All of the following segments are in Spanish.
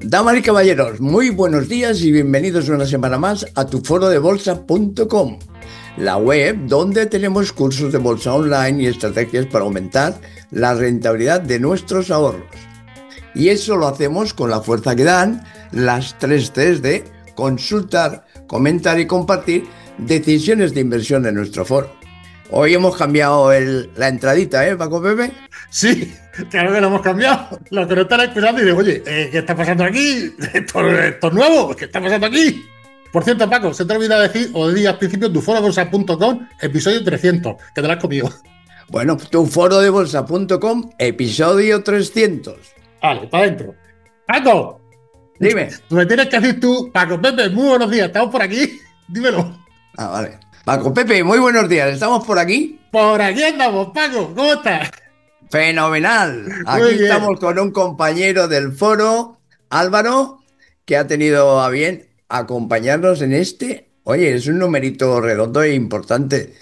Damas y caballeros, muy buenos días y bienvenidos una semana más a tuforodebolsa.com, la web donde tenemos cursos de bolsa online y estrategias para aumentar la rentabilidad de nuestros ahorros. Y eso lo hacemos con la fuerza que dan las 3 Cs de consultar, comentar y compartir decisiones de inversión en nuestro foro. Hoy hemos cambiado la entradita, ¿eh, Paco Pepe? Sí, claro que lo hemos cambiado. Los que no están escuchando y dicen, oye, ¿qué está pasando aquí? ¿Esto es nuevo? ¿Qué está pasando aquí? Por cierto, Paco, se te olvida decir, o di al principio, tuforobolsa.com, episodio 300, que te lo has comido. Bueno, tuforodebolsa.com, episodio 300. Vale, para adentro. Paco, Dime. me tienes que decir tú, Paco Pepe, muy buenos días, ¿estamos por aquí? Dímelo. Ah, vale. Paco Pepe, muy buenos días, ¿estamos por aquí? Por aquí andamos, Paco, ¿cómo estás? Fenomenal. Muy Aquí bien. estamos con un compañero del foro, Álvaro, que ha tenido a bien acompañarnos en este. Oye, es un numerito redondo e importante.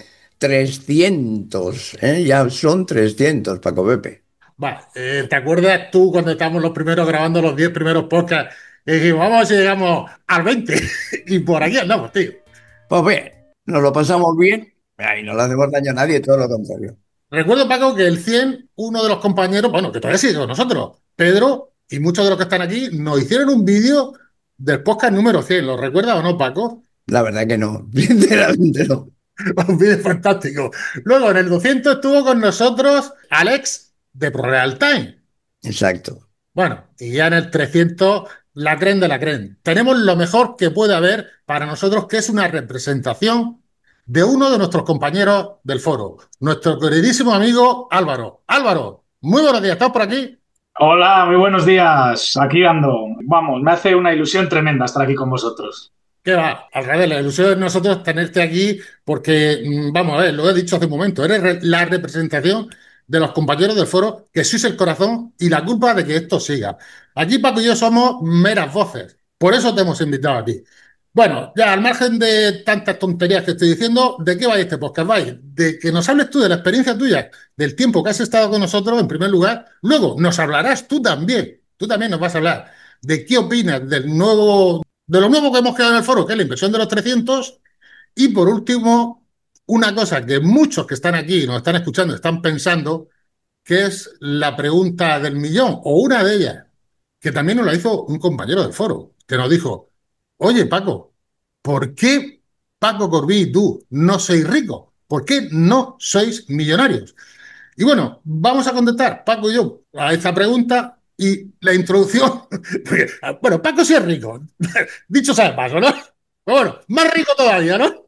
300, ¿eh? Ya son 300, Paco Pepe. Vale, ¿te acuerdas tú cuando estábamos los primeros grabando los 10 primeros podcasts? Y dijimos, vamos a ver si llegamos al 20. Y por aquí andamos, tío. Pues bien, nos lo pasamos bien y no le hacemos daño a nadie, todo lo contrario. Recuerdo, Paco, que el 100, uno de los compañeros, bueno, que todavía sigue con nosotros, Pedro y muchos de los que están aquí, nos hicieron un vídeo del podcast número 100. ¿Lo recuerdas o no, Paco? La verdad que no, sinceramente no. Un vídeo fantástico. Luego, en el 200 estuvo con nosotros Alex de ProReal Time. Exacto. Bueno, y ya en el 300, la creen de la creen. Tenemos lo mejor que puede haber para nosotros, que es una representación de uno de nuestros compañeros del foro, nuestro queridísimo amigo Álvaro. Álvaro, muy buenos días, ¿estás por aquí? Hola, muy buenos días. Aquí ando. Vamos, me hace una ilusión tremenda estar aquí con vosotros. ¿Qué va? Al revés, la ilusión de nosotros tenerte aquí porque, vamos a ver, lo he dicho hace un momento, eres la representación de los compañeros del foro que sois el corazón y la culpa de que esto siga. Aquí Paco y yo somos meras voces, por eso te hemos invitado aquí. Bueno, ya al margen de tantas tonterías que estoy diciendo, ¿de qué va este podcast? Vais de que nos hables tú de la experiencia tuya, del tiempo que has estado con nosotros en primer lugar, luego nos hablarás tú también nos vas a hablar de qué opinas de lo nuevo que hemos creado en el foro, que es la inversión de los 300. Y por último, una cosa que muchos que están aquí y nos están escuchando están pensando, que es la pregunta del millón, o una de ellas, que también nos la hizo un compañero del foro, que nos dijo, oye Paco, ¿por qué Paco Corbí y tú no sois ricos? ¿Por qué no sois millonarios? Y bueno, vamos a contestar, Paco y yo, a esta pregunta y la introducción. Bueno, Paco sí es rico, dicho sea de paso, ¿no? Pero bueno, más rico todavía, ¿no?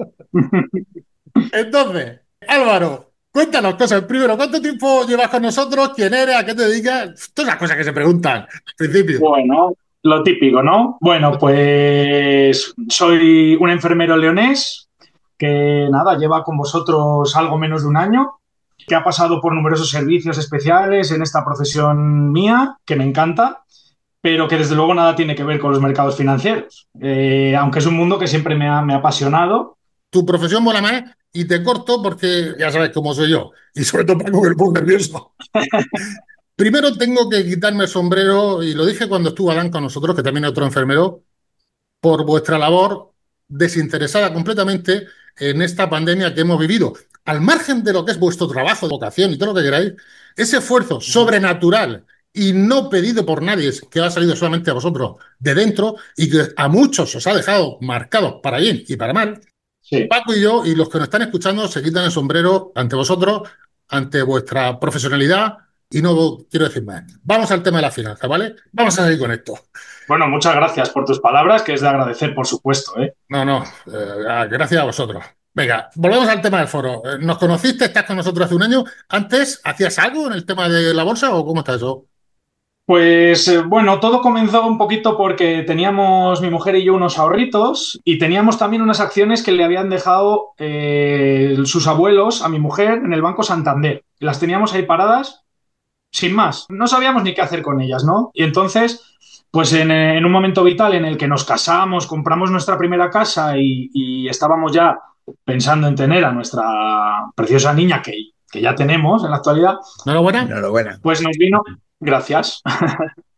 Entonces, Álvaro, cuéntanos cosas. Primero, ¿cuánto tiempo llevas con nosotros? ¿Quién eres? ¿A qué te dedicas? Todas las cosas que se preguntan al principio. Bueno, lo típico, ¿no? Bueno, pues soy un enfermero leonés que nada, lleva con vosotros algo menos de un año, que ha pasado por numerosos servicios especiales en esta profesión mía, que me encanta, pero que desde luego nada tiene que ver con los mercados financieros. Aunque es un mundo que siempre me ha apasionado. Tu profesión mola más y te corto porque ya sabes cómo soy yo. Y sobre todo Paco, que me pongo nervioso. Primero tengo que quitarme el sombrero, y lo dije cuando estuvo Adán con nosotros, que también es otro enfermero, por vuestra labor desinteresada completamente en esta pandemia que hemos vivido. Al margen de lo que es vuestro trabajo, vocación y todo lo que queráis, ese esfuerzo sobrenatural y no pedido por nadie, que ha salido solamente a vosotros de dentro y que a muchos os ha dejado marcados para bien y para mal, Sí. Paco y yo y los que nos están escuchando se quitan el sombrero ante vosotros, ante vuestra profesionalidad y no quiero decir más. Vamos al tema de la finanza, ¿vale? Vamos a seguir con esto. Bueno, muchas gracias por tus palabras, que es de agradecer, por supuesto, ¿eh? No, no, gracias a vosotros. Venga, volvemos al tema del foro. ¿Nos conociste? ¿Estás con nosotros hace un año? ¿Antes hacías algo en el tema de la bolsa o cómo está eso? Pues bueno, todo comenzó un poquito porque teníamos mi mujer y yo unos ahorritos y teníamos también unas acciones que le habían dejado sus abuelos a mi mujer en el Banco Santander. Las teníamos ahí paradas sin más. No sabíamos ni qué hacer con ellas, ¿no? Y entonces, pues en un momento vital en el que nos casamos, compramos nuestra primera casa y estábamos ya pensando en tener a nuestra preciosa niña que ya tenemos en la actualidad, ¿Enhorabuena? Enhorabuena. pues nos vino, gracias,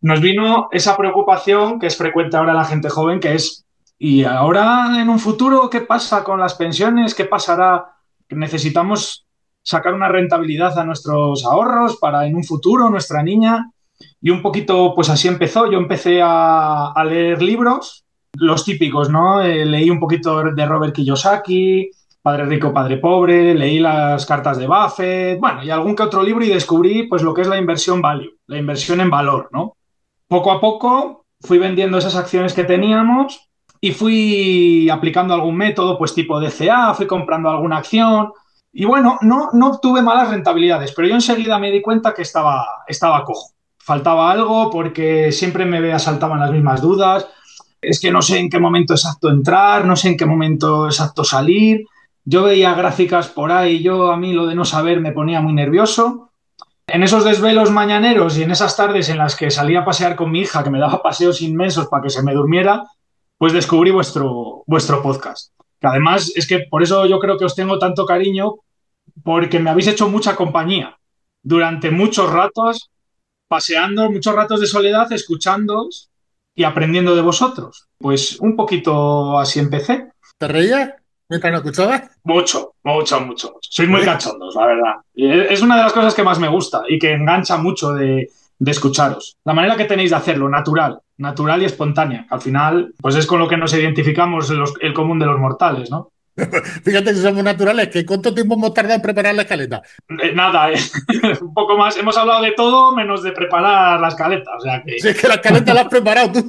nos vino esa preocupación que es frecuente ahora en la gente joven, que es, ¿y ahora en un futuro qué pasa con las pensiones? ¿Qué pasará? Necesitamos sacar una rentabilidad a nuestros ahorros para en un futuro nuestra niña. Y un poquito, pues así empezó. Yo empecé a leer libros, los típicos, ¿no? Leí un poquito de Robert Kiyosaki, Padre Rico, Padre Pobre, leí las cartas de Buffett, bueno, y algún que otro libro y descubrí pues lo que es la inversión value, la inversión en valor, ¿no? Poco a poco fui vendiendo esas acciones que teníamos y fui aplicando algún método, pues tipo DCA, fui comprando alguna acción y bueno, no obtuve malas rentabilidades, pero yo enseguida me di cuenta que estaba cojo. Faltaba algo porque siempre me asaltaban las mismas dudas. Es que no sé en qué momento exacto entrar, no sé en qué momento exacto salir. Yo veía gráficas por ahí, a mí lo de no saber me ponía muy nervioso. En esos desvelos mañaneros y en esas tardes en las que salía a pasear con mi hija, que me daba paseos inmensos para que se me durmiera, pues descubrí vuestro podcast. Que además es que por eso yo creo que os tengo tanto cariño, porque me habéis hecho mucha compañía durante muchos ratos, paseando, muchos ratos de soledad, escuchándoos y aprendiendo de vosotros. Pues un poquito así empecé. ¿Te reías mientras lo escuchabas? Mucho, mucho, mucho, mucho. Sois muy cachondos, la verdad. Y es una de las cosas que más me gusta y que engancha mucho de escucharos. La manera que tenéis de hacerlo, natural, natural y espontánea. Al final, pues es con lo que nos identificamos el común de los mortales, ¿no? Fíjate si somos naturales, que ¿cuánto tiempo hemos tardado en preparar la escaleta? Nada, un poco más. Hemos hablado de todo menos de preparar la escaleta. O sea que. Si es que la escaleta la has preparado tú.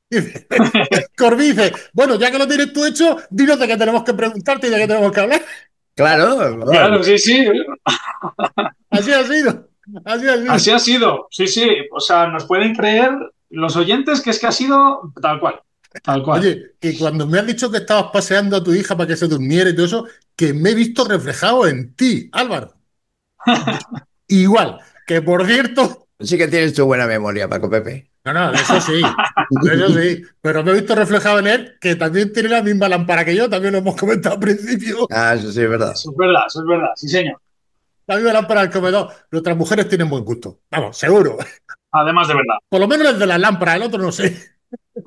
Corbí dice, bueno, ya que lo tienes tú hecho, dinos de qué tenemos que preguntarte y de qué tenemos que hablar. Claro, Claro, sí, sí. Así ha sido. Así ha sido. Así ha sido. Sí, sí. O sea, nos pueden creer los oyentes que es que ha sido tal cual. Tal cual. Oye, que cuando me has dicho que estabas paseando a tu hija para que se durmiera y todo eso, que me he visto reflejado en ti, Álvaro. Igual, que por cierto, sí que tienes tu buena memoria, Paco Pepe. no, eso sí, pero me he visto reflejado en él, que también tiene la misma lámpara que yo, también lo hemos comentado al principio, Ah, eso sí es verdad. Eso es verdad, sí, señor. la misma lámpara del comedor. Nuestras mujeres tienen buen gusto, vamos, seguro. Además de verdad. Por lo menos el de la lámpara, el otro no sé.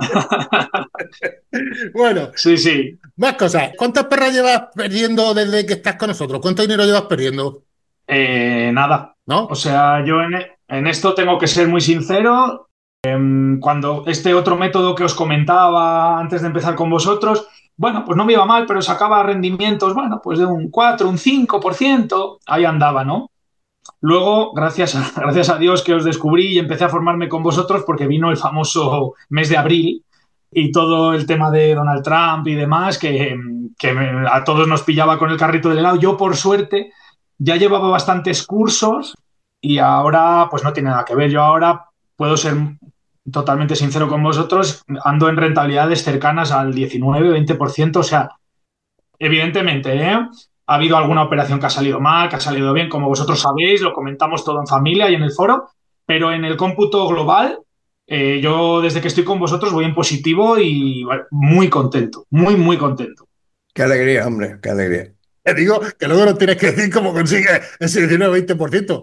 Bueno, Sí, sí. más cosas. ¿Cuántas perras llevas perdiendo desde que estás con nosotros? ¿Cuánto dinero llevas perdiendo? Nada. O ¿No? sea, yo en esto tengo que ser muy sincero. Cuando este otro método que os comentaba antes de empezar con vosotros, bueno, pues no me iba mal, pero sacaba rendimientos, bueno, pues de un 4 un 5% ahí andaba, ¿no? Luego, gracias a Dios que os descubrí y empecé a formarme con vosotros porque vino el famoso mes de abril y todo el tema de Donald Trump y demás, que a todos nos pillaba con el carrito del helado. Yo, por suerte, ya llevaba bastantes cursos y ahora, pues no tiene nada que ver. Yo ahora puedo ser totalmente sincero con vosotros, ando en rentabilidades cercanas al 19-20%, o sea, evidentemente, ¿eh? Ha habido alguna operación que ha salido mal, que ha salido bien, como vosotros sabéis, lo comentamos todo en familia y en el foro, pero en el cómputo global, yo desde que estoy con vosotros voy en positivo y bueno, muy contento, muy, muy contento. Qué alegría, hombre, qué alegría. Te digo que luego no tienes que decir cómo consigues ese 19-20%.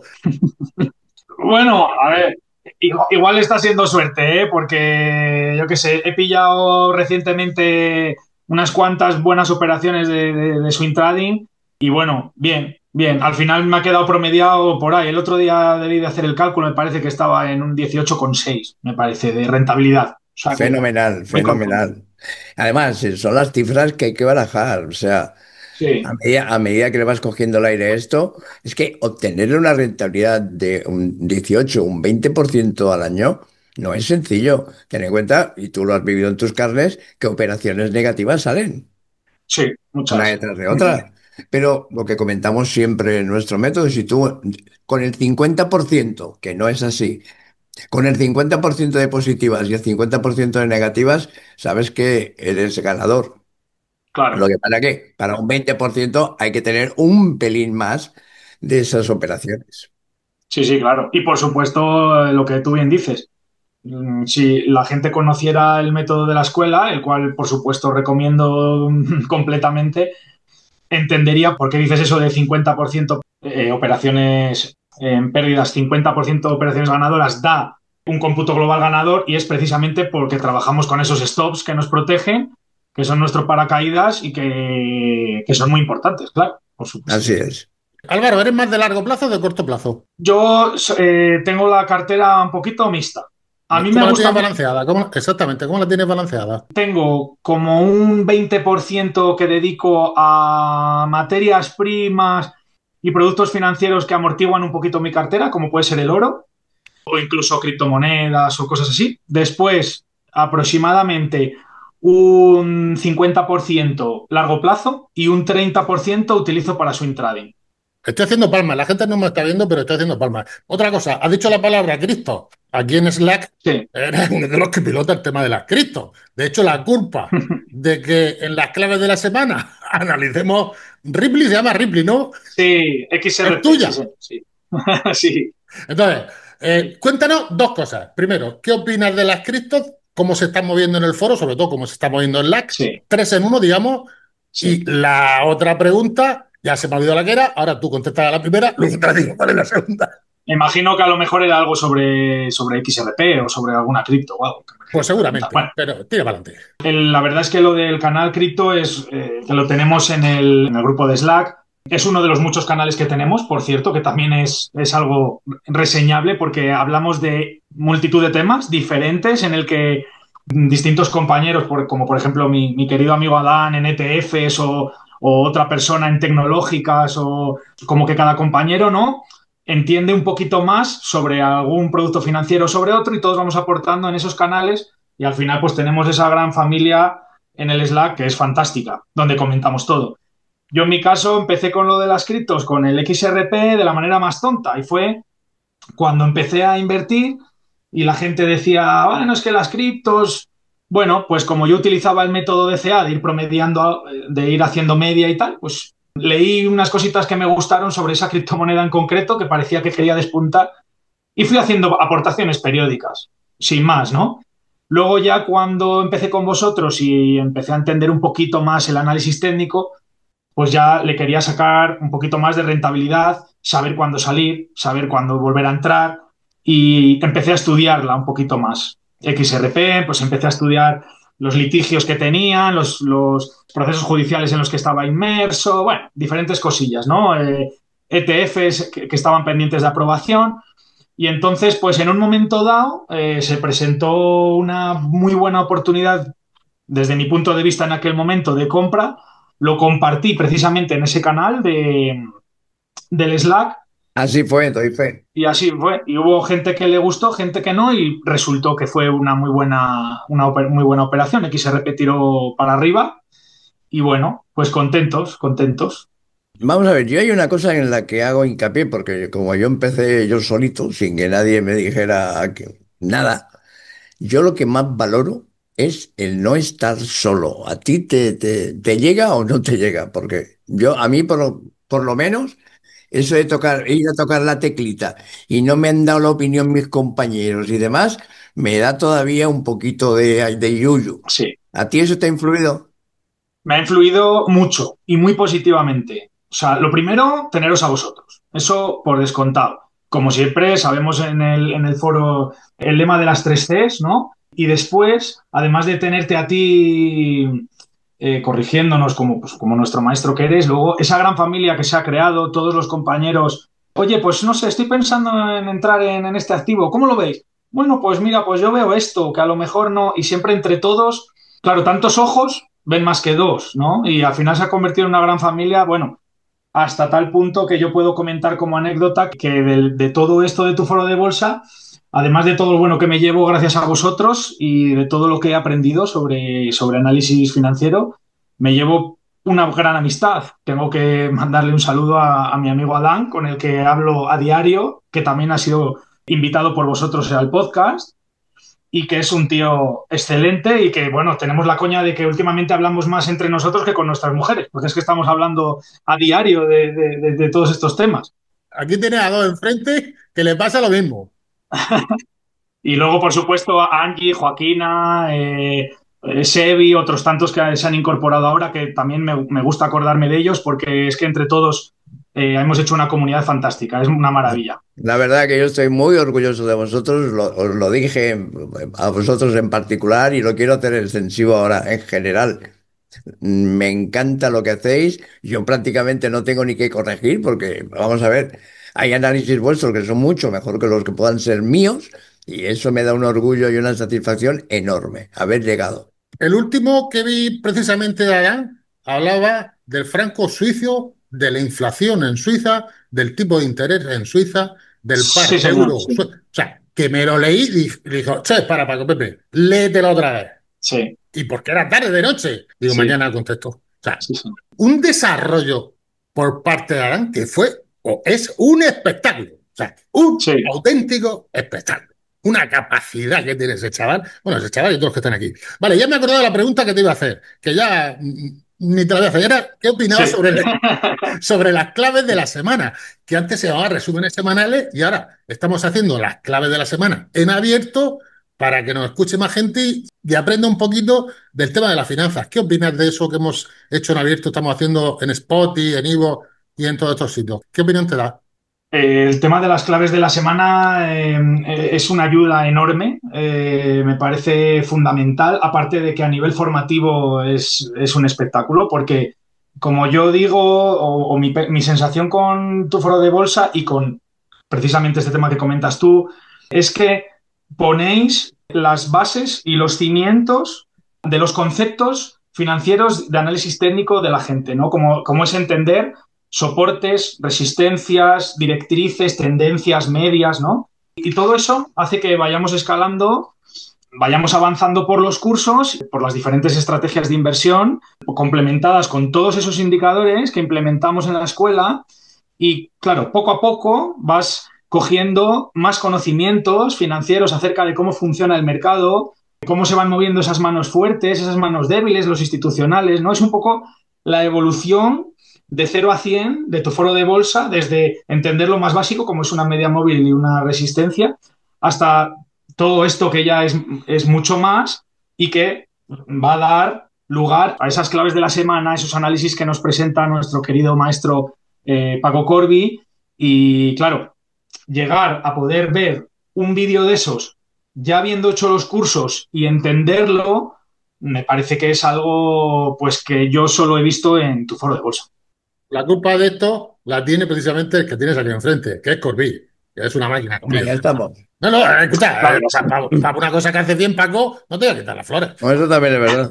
Bueno, a ver, igual está siendo suerte, ¿eh? Porque yo qué sé, he pillado recientemente unas cuantas buenas operaciones de swing trading y bueno, bien, bien. Al final me ha quedado promediado por ahí. El otro día debí de hacer el cálculo, me parece que estaba en un 18,6, me parece, de rentabilidad. O sea que Fenomenal, muy contento. fenomenal. Además, son las cifras que hay que barajar. O sea, Sí, a medida que le vas cogiendo el aire a esto, es que obtener una rentabilidad de un 18, un 20% al año no es sencillo. Ten en cuenta, y tú lo has vivido en tus carnes, que operaciones negativas salen sí, una muchas. detrás de otra. Pero lo que comentamos siempre en nuestro método, si tú con el 50%, que no es así, con el 50% de positivas y el 50% de negativas, sabes que eres ganador. Lo Claro, que para qué, para un 20% hay que tener un pelín más de esas operaciones. sí, sí, claro. Y por supuesto, lo que tú bien dices. Si la gente conociera el método de la escuela, el cual por supuesto recomiendo completamente, entendería por qué dices eso de 50% operaciones en pérdidas, 50% operaciones ganadoras, da un cómputo global ganador y es precisamente porque trabajamos con esos stops que nos protegen, que son nuestro paracaídas y que son muy importantes, claro, por supuesto. Así es. Álvaro, ¿eres más de largo plazo o de corto plazo? Yo tengo la cartera un poquito mixta. A mí me ¿Cómo la gusta, tienes balanceada? Exactamente, ¿cómo la tienes balanceada? tengo como un 20% que dedico a materias primas y productos financieros que amortiguan un poquito mi cartera, como puede ser el oro o incluso criptomonedas o cosas así. Después, aproximadamente un 50% largo plazo y un 30% utilizo para swing trading. Estoy haciendo palmas, la gente no me está viendo, pero estoy haciendo palmas. Otra cosa, has dicho la palabra cripto. Aquí en Slack Sí. eres uno de los que pilota el tema de las cripto. De hecho, la culpa de que en las claves de la semana analicemos Ripley, se llama Ripley, ¿no? Sí, Es XRP, sí, tuya. sí, sí. Sí. Entonces, cuéntanos dos cosas. Primero, ¿qué opinas de las criptos? ¿Cómo se están moviendo en el foro? Sobre todo, cómo se está moviendo en Slack. Sí, Tres en uno, digamos. sí. Y la otra pregunta, ya se me ha olvidado la que era, ahora tú contestas a la primera, luego te la digo, ¿vale? La segunda. Me imagino que a lo mejor era algo sobre XRP o sobre alguna cripto o algo que me Pues querías preguntar. seguramente, Bueno, pero tira para adelante. la verdad es que lo del canal cripto es que lo tenemos en el grupo de Slack. Es uno de los muchos canales que tenemos, por cierto, que también es algo reseñable porque hablamos de multitud de temas diferentes en el que distintos compañeros, como por ejemplo mi querido amigo Adán en ETFs o otra persona en tecnológicas o como que cada compañero, ¿no? Entiende un poquito más sobre algún producto financiero o sobre otro y todos vamos aportando en esos canales y al final pues tenemos esa gran familia en el Slack que es fantástica, donde comentamos todo. Yo en mi caso empecé con lo de las criptos, con el XRP de la manera más tonta y fue cuando empecé a invertir y la gente decía, bueno, es que las criptos, bueno, pues como yo utilizaba el método DCA de ir promediando, de ir haciendo media y tal, pues leí unas cositas que me gustaron sobre esa criptomoneda en concreto que parecía que quería despuntar y fui haciendo aportaciones periódicas, sin más, ¿no? Luego ya cuando empecé con vosotros y empecé a entender un poquito más el análisis técnico, pues ya le quería sacar un poquito más de rentabilidad, saber cuándo salir, saber cuándo volver a entrar y empecé a estudiarla un poquito más. XRP, pues empecé a estudiar los litigios que tenían, los procesos judiciales en los que estaba inmerso, bueno, diferentes cosillas, ¿no? ETFs que estaban pendientes de aprobación. Y entonces, pues en un momento dado, se presentó una muy buena oportunidad desde mi punto de vista en aquel momento de compra, lo compartí precisamente en ese canal del Slack Así fue, doy fe. y así fue. Y hubo gente que le gustó, gente que no y resultó que fue una muy buena operación. XRP tiró para arriba y bueno, pues contentos, contentos. Vamos a ver, yo hay una cosa en la que hago hincapié, porque como yo empecé yo solito, sin que nadie me dijera nada, yo lo que más valoro es el no estar solo. ¿A ti te llega o no te llega? Porque a mí por lo menos, eso de ir a tocar la teclita y no me han dado la opinión mis compañeros y demás, me da todavía un poquito de yuyu. Sí, ¿A ti eso te ha influido? me ha influido mucho y muy positivamente. O sea, lo primero, teneros a vosotros. Eso por descontado. Como siempre, sabemos en el foro el lema de las tres Cs, ¿no? Y después, además de tenerte a ti corrigiéndonos como nuestro maestro que eres, luego esa gran familia que se ha creado, todos los compañeros, oye, pues no sé, estoy pensando en entrar en este activo, ¿cómo lo veis? Bueno, pues mira, pues yo veo esto, que a lo mejor no, y siempre entre todos, claro, tantos ojos ven más que dos, ¿no? Y al final se ha convertido en una gran familia, bueno, hasta tal punto que yo puedo comentar como anécdota que de todo esto de tu foro de bolsa, además de todo lo bueno que me llevo gracias a vosotros y de todo lo que he aprendido sobre análisis financiero, me llevo una gran amistad. Tengo que mandarle un saludo a mi amigo Adán, con el que hablo a diario, que también ha sido invitado por vosotros al podcast y que es un tío excelente y que, bueno, tenemos la coña de que últimamente hablamos más entre nosotros que con nuestras mujeres, porque es que estamos hablando a diario de todos estos temas. Aquí tienes a dos enfrente que le pasa lo mismo. Y luego, por supuesto, a Angie, Joaquina, Sebi, otros tantos que se han incorporado ahora, que también me gusta acordarme de ellos, porque es que entre todos hemos hecho una comunidad fantástica, es una maravilla. La verdad que yo estoy muy orgulloso de vosotros, os lo dije a vosotros en particular y lo quiero hacer extensivo ahora en general. Me encanta lo que hacéis. Yo prácticamente no tengo ni que corregir porque, vamos a ver, hay análisis vuestros que son mucho mejor que los que puedan ser míos y eso me da un orgullo y una satisfacción enorme haber llegado. El último que vi precisamente de Adán hablaba del franco suizo, de la inflación en Suiza, del tipo de interés en Suiza, del Sí, par señor. euro. O sea, que me lo leí y dijo, che, para, Paco Pepe, léetelo otra vez. Sí, Y porque era tarde de noche. Digo, sí, mañana contesto. O sea, sí, sí. un desarrollo por parte de Adán que fue o es un espectáculo. O sea, un Sí. auténtico espectáculo. Una capacidad que tiene ese chaval. Bueno, ese chaval y todos los que están aquí. Vale, ya me he acordado de la pregunta que te iba a hacer, que ya ni te la voy a hacer. Era, ¿qué opinabas Sí. sobre las claves de la semana? Que antes se llamaba resúmenes semanales y ahora estamos haciendo las claves de la semana en abierto para que nos escuche más gente y aprenda un poquito del tema de las finanzas. ¿Qué opinas de eso que hemos hecho en abierto, estamos haciendo en Spotify, en Ivo y en todos estos sitios? ¿Qué opinión te da? El tema de las claves de la semana es una ayuda enorme, me parece fundamental, aparte de que a nivel formativo es un espectáculo, porque como yo digo, o mi sensación con tu foro de bolsa y con precisamente este tema que comentas tú, es que ponéis las bases y los cimientos de los conceptos financieros de análisis técnico de la gente, ¿no? Como es entender soportes, resistencias, directrices, tendencias, medias, ¿no? Y todo eso hace que vayamos escalando, vayamos avanzando por los cursos, por las diferentes estrategias de inversión, complementadas con todos esos indicadores que implementamos en la escuela. Y claro, poco a poco vas cogiendo más conocimientos financieros acerca de cómo funciona el mercado, cómo se van moviendo esas manos fuertes, esas manos débiles, los institucionales, ¿no? Es un poco la evolución de 0 a 100 de tu foro de bolsa, desde entender lo más básico, como es una media móvil y una resistencia, hasta todo esto que ya es mucho más y que va a dar lugar a esas claves de la semana, esos análisis que nos presenta nuestro querido maestro Paco Corby. Y claro, llegar a poder ver un vídeo de esos ya habiendo hecho los cursos y entenderlo, me parece que es algo pues que yo solo he visto en tu foro de bolsa. La culpa de esto la tiene precisamente el que tienes aquí enfrente, que es Corbí, que es una máquina. Hombre, ya estamos. No, no, escucha, Claro, para una cosa que hace bien Paco, no te voy a quitar las flores. No, eso también es verdad.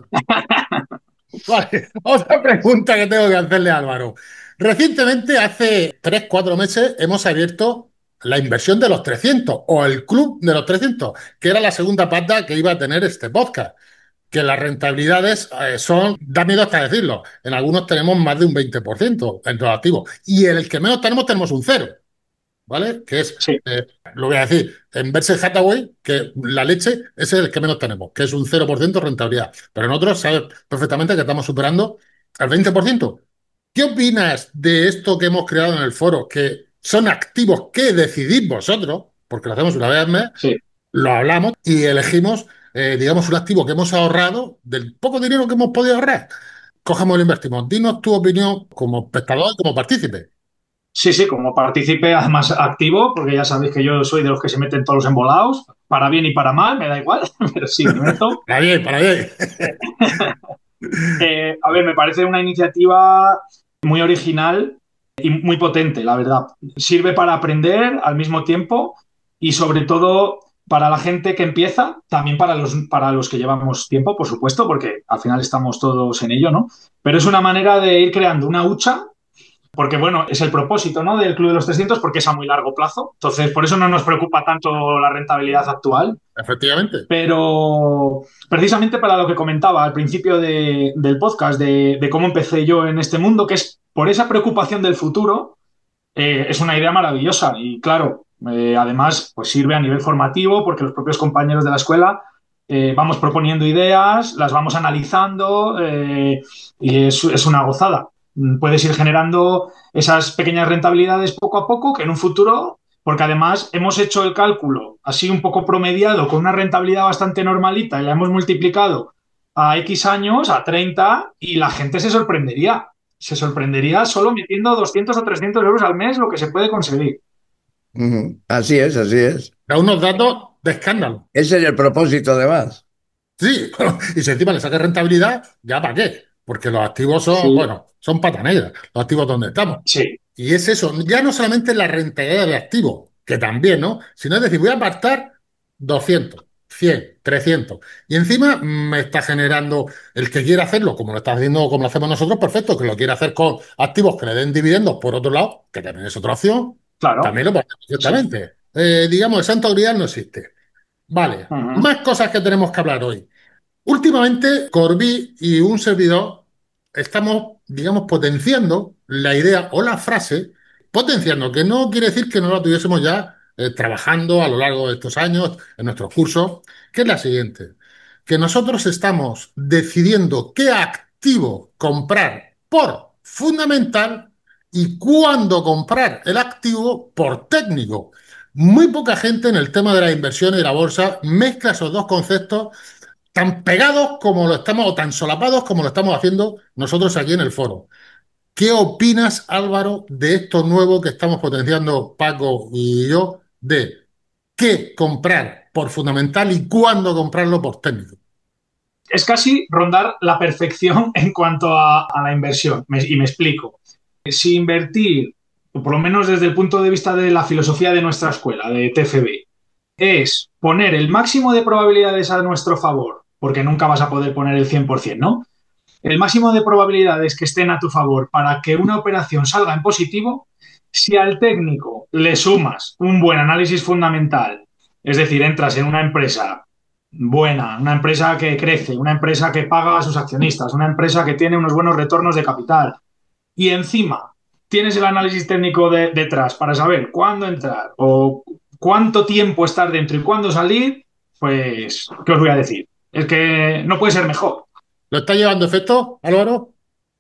Vale, otra pregunta que tengo que hacerle a Álvaro. Recientemente, hace 3, 4 meses, hemos abierto la inversión de los 300 o el club de los 300, que era la segunda pata que iba a tener este podcast. Que las rentabilidades son, da miedo hasta decirlo, en algunos tenemos más de un 20% en los activos y en el que menos tenemos un cero, ¿vale? Que es, sí. lo voy a decir, en Berkshire Hathaway, que la leche ese es el que menos tenemos, que es un 0% de rentabilidad. Pero en otros sabes perfectamente que estamos superando el 20%. ¿Qué opinas de esto que hemos creado en el foro? Que son activos que decidís vosotros, porque lo hacemos una vez al mes, Sí. lo hablamos y elegimos, digamos, un activo que hemos ahorrado del poco dinero que hemos podido ahorrar. Cogemos y lo invertimos. Dinos tu opinión como espectador y como partícipe. Sí, sí, como partícipe además activo, porque ya sabéis que yo soy de los que se meten todos los embolados, para bien y para mal, me da igual, pero sí, me meto. Para bien, para bien. A ver, me parece una iniciativa muy original y muy potente, la verdad. Sirve para aprender al mismo tiempo y sobre todo para la gente que empieza, también para los que llevamos tiempo, por supuesto, porque al final estamos todos en ello, ¿no? Pero es una manera de ir creando una hucha porque, bueno, es el propósito, ¿no?, del Club de los 300 porque es a muy largo plazo. Entonces, por eso no nos preocupa tanto la rentabilidad actual. Efectivamente. Pero precisamente para lo que comentaba al principio del podcast, de cómo empecé yo en este mundo, que es por esa preocupación del futuro, es una idea maravillosa. Y claro, además, pues sirve a nivel formativo porque los propios compañeros de la escuela vamos proponiendo ideas, las vamos analizando y es una gozada. Puedes ir generando esas pequeñas rentabilidades poco a poco que en un futuro, porque además hemos hecho el cálculo así un poco promediado con una rentabilidad bastante normalita y la hemos multiplicado a X años, a 30, y la gente se sorprendería. O se sorprendería solo metiendo 200 o 300 euros al mes lo que se puede conseguir. Ujú. Así es, así es. Da unos datos de escándalo. Ese es el propósito, además. Sí, y si encima le saca rentabilidad, ¿ya para qué? Porque los activos son, Sí, bueno, son pata negra, los activos donde estamos. sí. Y es eso, ya no solamente la rentabilidad de activos, que también, ¿no? Sino es decir, voy a apartar 200, 100, 300. Y encima me está generando el que quiera hacerlo, como lo está haciendo, como lo hacemos nosotros, perfecto, que lo quiera hacer con activos que le den dividendos por otro lado, que también es otra opción, Claro, también lo puede hacer sí. perfectamente. Digamos, el santo grial no existe. Vale, Ujú. más cosas que tenemos que hablar hoy. Últimamente, Corbí y un servidor estamos, digamos, potenciando la idea o la frase, potenciando, que no quiere decir que no la tuviésemos ya trabajando a lo largo de estos años en nuestros cursos, que es la siguiente, que nosotros estamos decidiendo qué activo comprar por fundamental y cuándo comprar el activo por técnico. Muy poca gente en el tema de la inversión y la bolsa mezcla esos dos conceptos tan pegados como lo estamos, o tan solapados como lo estamos haciendo nosotros aquí en el foro. ¿Qué opinas, Álvaro, de esto nuevo que estamos potenciando Paco y yo, de qué comprar por fundamental y cuándo comprarlo por técnico? Es casi rondar la perfección en cuanto a la inversión. Y me explico. Si invertir, o por lo menos desde el punto de vista de la filosofía de nuestra escuela, de TFB, es poner el máximo de probabilidades a nuestro favor, porque nunca vas a poder poner el 100%, ¿no? El máximo de probabilidades que estén a tu favor para que una operación salga en positivo, si al técnico le sumas un buen análisis fundamental, es decir, entras en una empresa buena, una empresa que crece, una empresa que paga a sus accionistas, una empresa que tiene unos buenos retornos de capital, y encima tienes el análisis técnico detrás para saber cuándo entrar o cuánto tiempo estar dentro y cuándo salir, pues, ¿qué os voy a decir? Es que no puede ser mejor. ¿Lo está llevando efecto, Álvaro?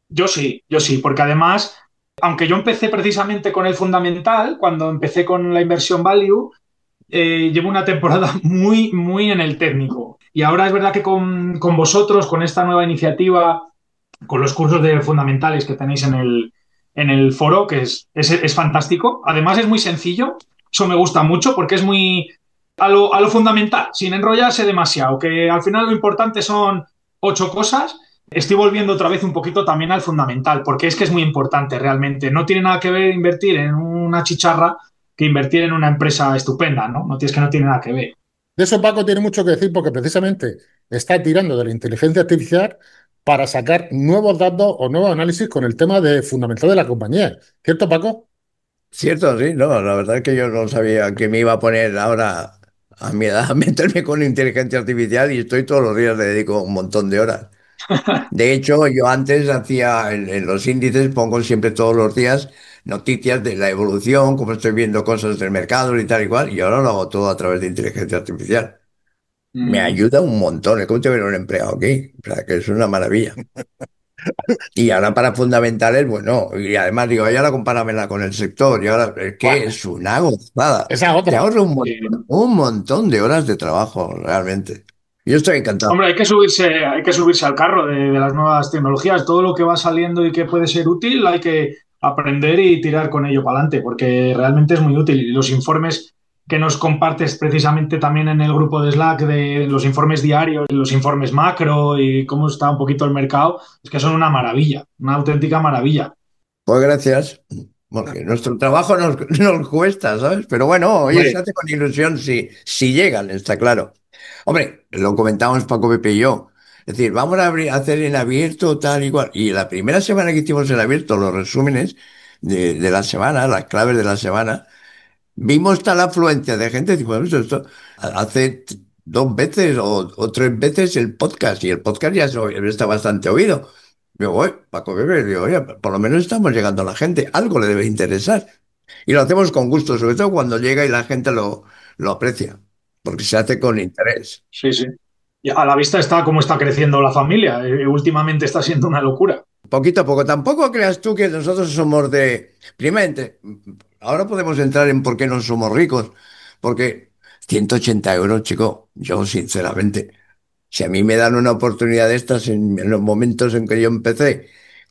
Yo sí, porque además, aunque yo empecé precisamente con el fundamental, cuando empecé con la inversión value, llevo una temporada muy en el técnico. Y ahora es verdad que con vosotros, con esta nueva iniciativa, con los cursos de fundamentales que tenéis en el foro, que es fantástico. Además es muy sencillo, eso me gusta mucho porque es muy a lo fundamental, sin enrollarse demasiado, que al final lo importante son 8 cosas. Estoy volviendo otra vez un poquito también al fundamental, porque es que es muy importante realmente. No tiene nada que ver invertir en una chicharra que invertir en una empresa estupenda, ¿no? No tienes que no tiene nada que ver. De eso Paco tiene mucho que decir porque precisamente está tirando de la inteligencia artificial para sacar nuevos datos o nuevos análisis con el tema de fundamental de la compañía. ¿Cierto, Paco? Cierto, sí, no, la verdad es que yo no sabía que me iba a poner ahora a mi edad a meterme con inteligencia artificial y estoy todos los días, le dedico un montón de horas. De hecho, yo antes hacía en los índices, pongo siempre todos los días noticias de la evolución, cómo estoy viendo cosas del mercado y tal y cual, y ahora lo hago todo a través de inteligencia artificial. Me Mm. ayuda un montón, es como tener un empleado aquí, o sea, que es una maravilla. Y ahora para fundamentales, bueno, y además digo, ya la compáramela con el sector, y ahora es que Bueno, es una gozada. esa Te otra. ahorra Sí. un montón de horas de trabajo, realmente. Yo estoy encantado. Hombre, hay que subirse al carro de las nuevas tecnologías. Todo lo que va saliendo y que puede ser útil, hay que aprender y tirar con ello para adelante, porque realmente es muy útil. Y los informes que nos compartes precisamente también en el grupo de Slack de los informes diarios, los informes macro y cómo está un poquito el mercado, es que son una maravilla, una auténtica maravilla. Pues gracias, porque nuestro trabajo nos cuesta, ¿sabes? Pero bueno, oye, se Hombre, hace con ilusión si llegan, está claro. Hombre, lo comentamos Paco, Pepe y yo. Es decir, vamos a hacer en abierto tal y cual. Y la primera semana que hicimos en abierto, los resúmenes de la semana, las claves de la semana, vimos tal afluencia de gente, digo, "Bueno, esto hace 2 veces o 3 veces el podcast y el podcast ya está bastante oído. Digo, oye, Paco Bebé, digo, oye, por lo menos estamos llegando a la gente, algo le debe interesar. Y lo hacemos con gusto, sobre todo cuando llega y la gente lo aprecia, porque se hace con interés. sí, sí. Y a la vista está cómo está creciendo la familia. Últimamente está siendo una locura. Poquito a poco, tampoco creas tú que nosotros somos de... Primeramente, ahora podemos entrar en por qué no somos ricos, porque 180 euros, chico, yo sinceramente, si a mí me dan una oportunidad de estas en los momentos en que yo empecé,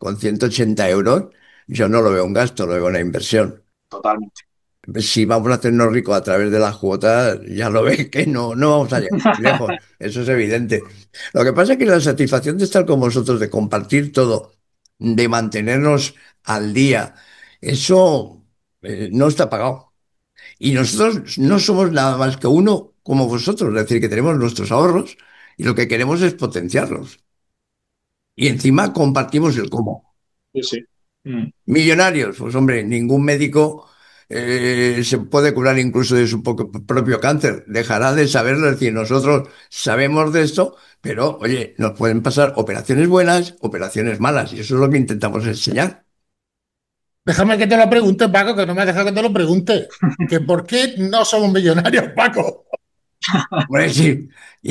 con 180 euros, yo no lo veo un gasto, lo veo una inversión. Totalmente. Si vamos a hacernos ricos a través de las cuotas, ya lo ves que no vamos a llegar muy lejos, eso es evidente. Lo que pasa es que la satisfacción de estar con vosotros, de compartir todo, de mantenernos al día, eso no está pagado. Y nosotros no somos nada más que uno como vosotros, es decir, que tenemos nuestros ahorros y lo que queremos es potenciarlos. Y encima compartimos el cómo. Sí, sí. Mm. Millonarios, pues hombre, ningún médico se puede curar incluso de su propio cáncer. Dejará de saberlo, es decir, nosotros sabemos de esto, pero oye, nos pueden pasar operaciones buenas, operaciones malas, y eso es lo que intentamos enseñar. Déjame que te lo pregunte, Paco, que no me has dejado que te lo pregunte. ¿Que por qué no somos millonarios, Paco? Bueno, sí,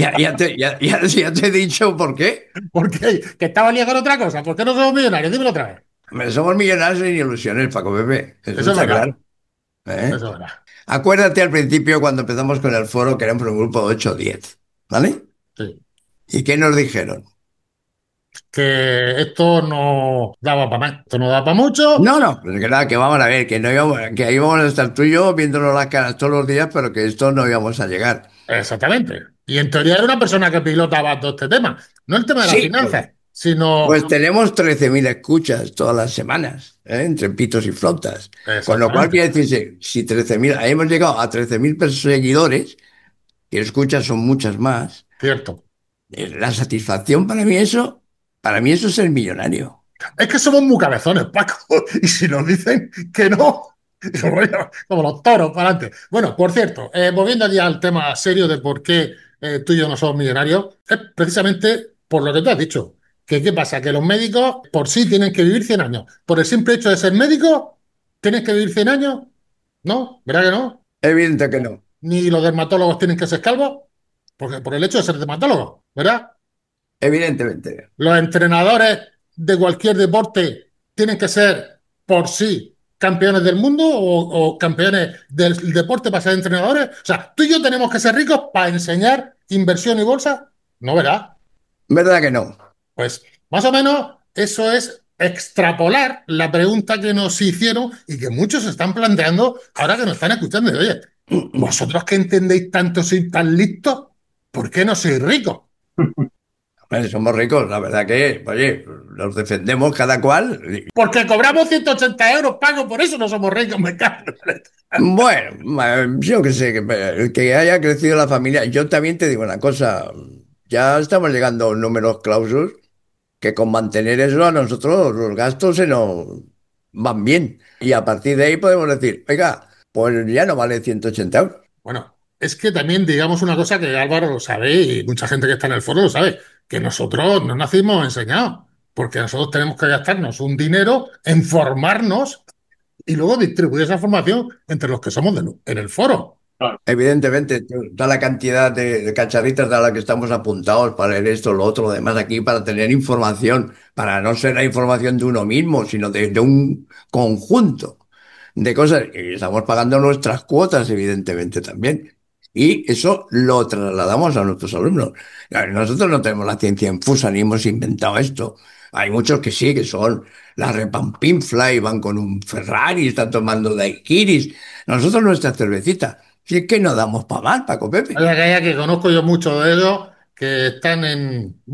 ya te he dicho por qué. ¿Por qué? ¿Que estaba liado con otra cosa? ¿Por qué no somos millonarios? Dímelo otra vez. Hombre, somos millonarios en ilusiones, Paco Pepe, eso Eso es está verdad. claro. ¿Eh? Eso es verdad. Acuérdate al principio cuando empezamos con el foro que éramos un grupo de 8 o 10, ¿vale? Sí. ¿Y qué nos dijeron? Que esto no daba para más. Esto no daba para mucho. No, no, pues que nada, que vamos a ver, que no íbamos, que ahí íbamos a estar tú y yo viéndonos las caras todos los días, pero que esto no íbamos a llegar. Exactamente. Y en teoría era una persona que pilotaba todo este tema. No el tema de las Sí, finanzas, sino... pues tenemos 13.000 escuchas todas las semanas, ¿eh? Entre pitos y flautas. Con lo cual Exactamente. quiere decirse, si 13.000, ahí hemos llegado a 13.000 seguidores, que escuchas son muchas más, Cierto. la satisfacción para mí eso es el millonario. Es que somos muy cabezones, Paco. Y si nos dicen que no, bueno, como los toros, para adelante. Bueno, por cierto, volviendo ya al tema serio de por qué tú y yo no somos millonarios, es precisamente por lo que tú has dicho. Que ¿qué pasa? Que los médicos por sí tienen que vivir 100 años. Por el simple hecho de ser médico, ¿tienes que vivir 100 años? ¿No? ¿Verdad que no? Evidente que no, Ni los dermatólogos tienen que ser calvos, porque por el hecho de ser dermatólogos, ¿verdad? evidentemente. Los entrenadores de cualquier deporte tienen que ser por sí campeones del mundo o campeones del deporte para ser entrenadores. O sea, tú y yo tenemos que ser ricos para enseñar inversión y bolsa. No, ¿verdad? ¿Verdad que no? Pues más o menos eso es extrapolar la pregunta que nos hicieron y que muchos están planteando ahora que nos están escuchando. Y, oye, vosotros que entendéis tanto, sois tan listos, ¿por qué no sois ricos? Hombre, somos ricos, la verdad que, oye, los defendemos cada cual. Porque cobramos 180 euros, pago, por eso no somos ricos, me cago. Bueno, yo que sé, que haya crecido la familia. Yo también te digo una cosa, ya estamos llegando a números clausus que con mantener eso a nosotros los gastos se nos van bien. Y a partir de ahí podemos decir, oiga, pues ya no vale 180 euros. Bueno, es que también digamos una cosa que Álvaro lo sabe y mucha gente que está en el foro lo sabe, que nosotros no nacimos enseñados, porque nosotros tenemos que gastarnos un dinero en formarnos y luego distribuir esa formación entre los que somos en el foro. Claro. Evidentemente, toda la cantidad de cacharritas a la que estamos apuntados para leer esto, lo otro, lo demás aquí, para tener información, para no ser la información de uno mismo, sino de un conjunto de cosas. Y estamos pagando nuestras cuotas, evidentemente, también. Y eso lo trasladamos a nuestros alumnos. Claro, nosotros no tenemos la ciencia infusa ni hemos inventado esto. Hay muchos que sí, que son la repampinfla y van con un Ferrari, están tomando daiquiris. Nosotros nuestra cervecita. Si es que no damos para mal, Paco Pepe. Que conozco yo muchos de ellos que están en,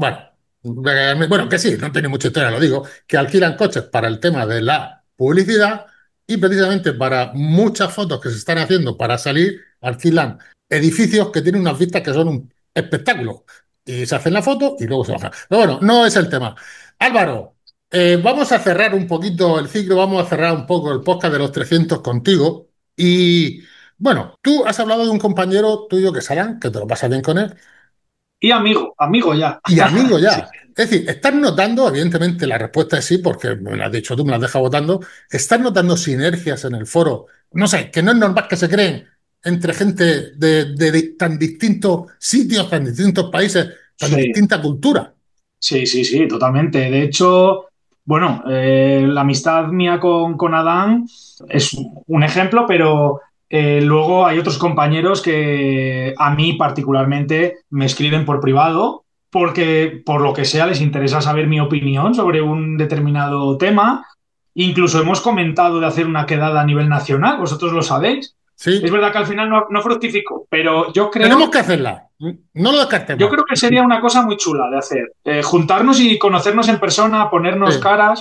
bueno, que sí, no tiene mucha historia, lo digo, que alquilan coches para el tema de la publicidad y precisamente para muchas fotos que se están haciendo para salir, alquilan edificios que tienen unas vistas que son un espectáculo. Y se hacen la foto y luego se bajan. Pero bueno, no es el tema. Álvaro, vamos a cerrar un poquito el ciclo, vamos a cerrar un poco el podcast de los 300 contigo y... Bueno, tú has hablado de un compañero tuyo que es Alan, que te lo pasas bien con él, Y amigo, amigo ya. y amigo Sí. ya. Es decir, estás notando, evidentemente la respuesta es sí, porque me lo has dicho tú, me lo has dejado votando, estás notando sinergias en el foro. No sé, que no es normal que se creen entre gente de tan distintos sitios, tan distintos países, tan Sí. distinta cultura. Sí, sí, sí, totalmente. De hecho, bueno, la amistad mía con Adán es un ejemplo, pero luego hay otros compañeros que a mí particularmente me escriben por privado porque por lo que sea les interesa saber mi opinión sobre un determinado tema. Incluso hemos comentado de hacer una quedada a nivel nacional, vosotros lo sabéis. Sí. Es verdad que al final no fructificó, pero Tenemos que hacerla, no lo descartemos. yo creo que sería una cosa muy chula de hacer. Juntarnos y conocernos en persona, ponernos caras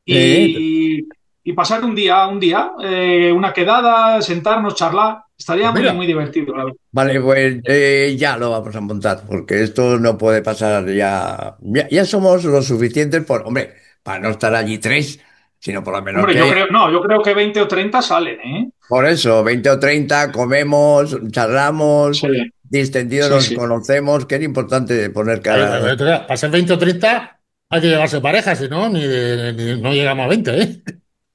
y pasar un día, una quedada, sentarnos, charlar. Estaría muy divertido, la verdad. Vale, pues ya lo vamos a montar, porque esto no puede pasar ya somos lo suficientes hombre, para no estar allí 3, sino por lo menos Hombre, yo creo que 20 o 30 salen, ¿eh? Por eso, 20 o 30, comemos, charlamos, Sí, distendidos nos conocemos, que es importante poner cara. Para ser 20 o 30 hay que llevarse pareja, si no, no llegamos a 20, ¿eh?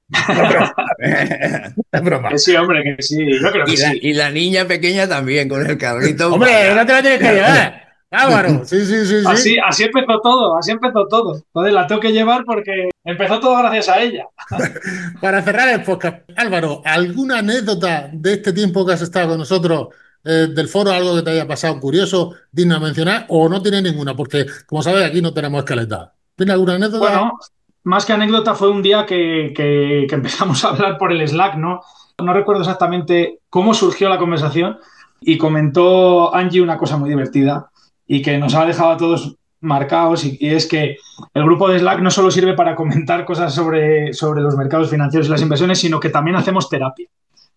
Es broma. Sí, hombre, que sí, yo creo que sí. Y la niña pequeña también, con el carrito. Hombre, no te la tienes que llevar. Álvaro, sí. Así empezó todo. Entonces la tengo que llevar porque empezó todo gracias a ella. Para cerrar el podcast, Álvaro, ¿alguna anécdota de este tiempo que has estado con nosotros del foro, algo que te haya pasado curioso, digno de mencionar, o no tiene ninguna? Porque, como sabes, aquí no tenemos escaleta. ¿Tiene alguna anécdota? Bueno, más que anécdota fue un día que empezamos a hablar por el Slack, ¿no? No recuerdo exactamente cómo surgió la conversación y comentó Angie una cosa muy divertida y que nos ha dejado a todos marcados y es que el grupo de Slack no solo sirve para comentar cosas sobre los mercados financieros y las inversiones, sino que también hacemos terapia.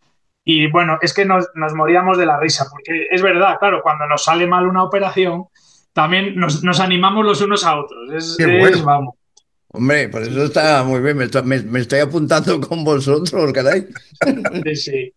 Y bueno, es que nos moríamos de la risa, porque es verdad, claro, cuando nos sale mal una operación, también nos animamos los unos a otros. Vamos. Hombre, por eso está muy bien. Me estoy apuntando con vosotros, caray. Sí.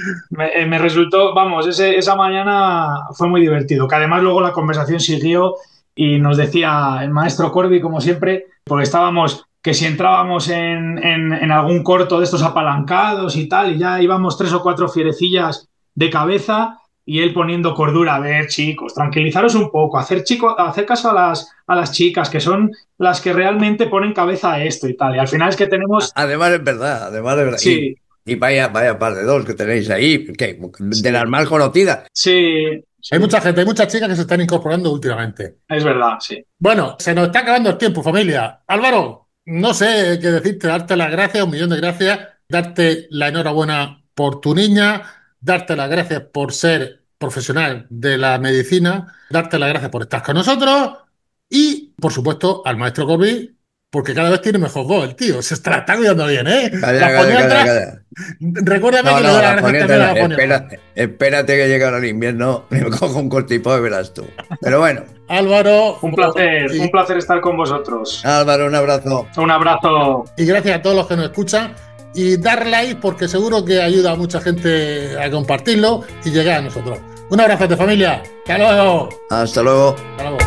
Me resultó, vamos, esa mañana fue muy divertido. Que además luego la conversación siguió y nos decía el maestro Corby, como siempre, porque estábamos, que si entrábamos en algún corto de estos apalancados y tal, y ya íbamos 3 o 4 fierecillas de cabeza. Y él poniendo cordura, a ver, chicos, tranquilizaros un poco, hacer caso a las chicas, que son las que realmente ponen cabeza a esto y tal. Y al final es que tenemos... Además es verdad. Sí. Y vaya par de dos que tenéis ahí, de las más conocidas. Sí. Hay mucha gente, hay muchas chicas que se están incorporando últimamente. Es verdad, sí. Bueno, se nos está acabando el tiempo, familia. Álvaro, no sé qué decirte, darte las gracias, 1.000.000 de gracias, darte la enhorabuena por tu niña, darte las gracias por ser profesional de la medicina, darte las gracias por estar con nosotros y, por supuesto, al maestro Corby, porque cada vez tiene mejor voz el tío. Se está cuidando bien, ¿eh? Calla. Recuérdame que le doy las gracias también a la foniatra. Espérate que llegue ahora el invierno, me cojo un cortipo y verás tú. Pero bueno. Álvaro, un placer estar con vosotros. Álvaro, un abrazo. Un abrazo. Y gracias a todos los que nos escuchan. Y dar like porque seguro que ayuda a mucha gente a compartirlo y llegar a nosotros. Un abrazo de familia. Hasta luego. Hasta luego. Hasta luego.